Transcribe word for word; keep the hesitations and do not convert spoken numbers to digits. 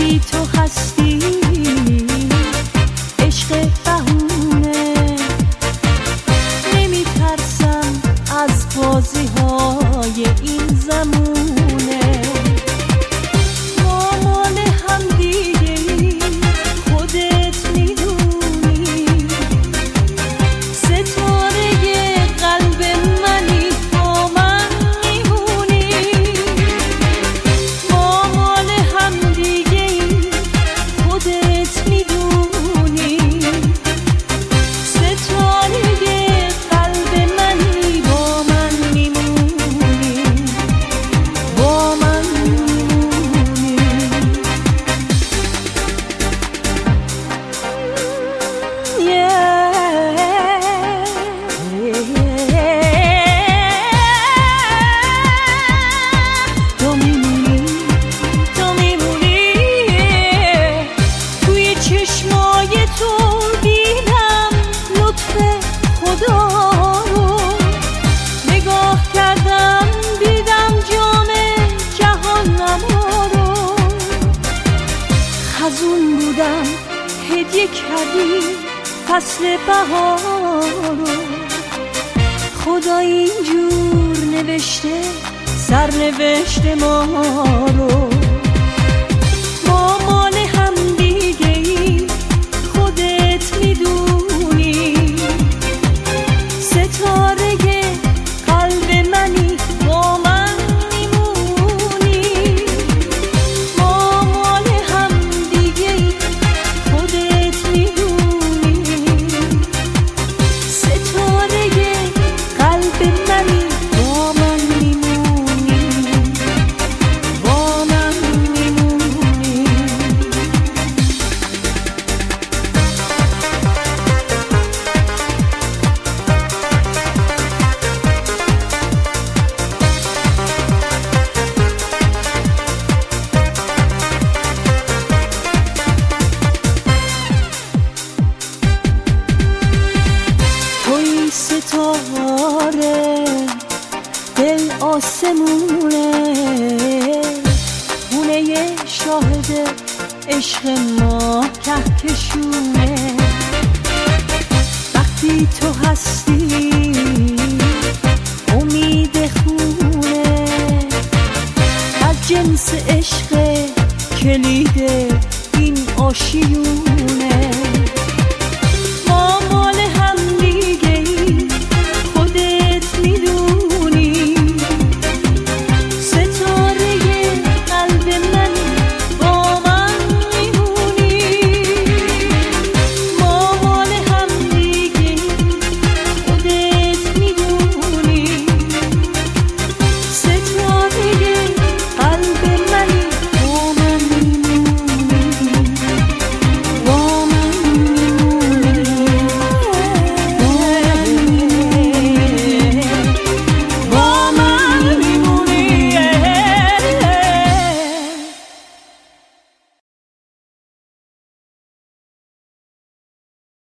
وقتی تو هستی عشق بهونه، نمی ترسم از بازی های این زمونه. ما مال هم دیگه خودت میدونی، ستاره قلب منی با من میمونی. ما مال هم دیگه خودت میدونی، ستاره قلب منی با من میمونی، با من میمونی. تو میمونی، تو میمونی. توی چشمای تو دیدم لطف خدا رو، نگاه کردم دیدم جام جهان رو. خزون بودم هدیه کردی فصل بهار رو، خدا اینجور نوشته سرنوشت ما رو. ما مال هم دیگه ای خودت میدونی، ستاره قلب منی با من میمونی. ما مال هم دیگه ای خودت میدونی، ستاره قلب منی با من میمونی، با من میمونی. توی ستاره دل آسمونه، خونه شاهد عشق ما کهکشونه. وقتی تو هستی امید خونه، از جنس عشق کلید این آشیونه.